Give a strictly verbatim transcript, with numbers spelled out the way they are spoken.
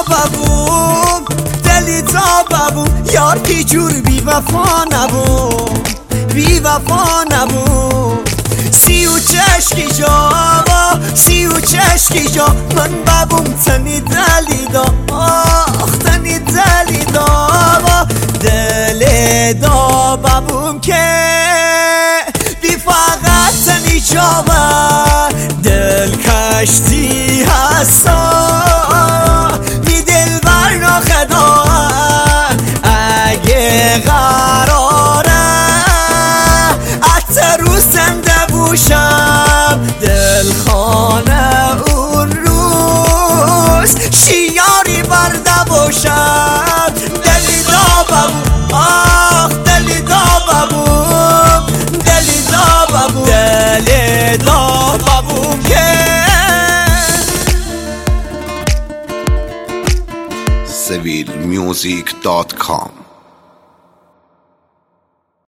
ببون دلی تا ببون یار کی جور بی وفا نبون بی وفا نبون سی و چشکی جا سی و چشکی جا من ببون تنی دلی دا آخ تنی دلی دا دل دا ببون که بی فقط تنی جا دل کشتی هستا بی دل بر ناخدا اگه قراره حتی روز زنده بوشم دل خانه اون روز شیاری برده باشم دلی دا ببون آخ دلی دا ببون دلی دا ببون دلی دا ببون که سویل میوزیک دات کام